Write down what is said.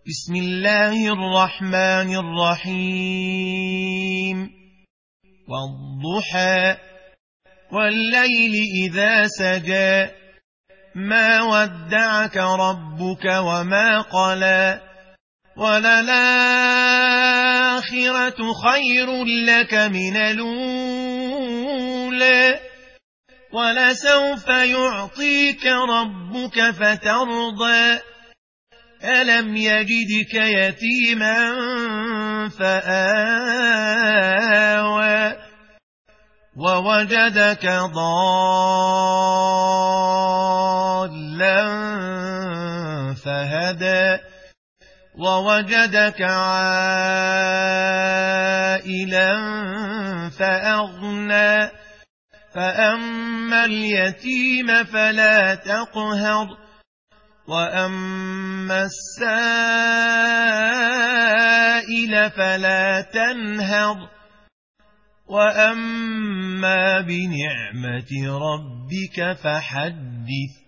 بسم الله الرحمن الرحيم والضحى والليل إذا سجى ما ودعك ربك وما قلى وللآخرة خير لك من الأولى ولسوف يعطيك ربك فترضى ألم يجدك يتيما فآوى ووجدك ضالا فهدى ووجدك عائلا فأغنى فأما اليتيم فلا تقهر وأما السائل فلا تنهر وأما بنعمة ربك فحدث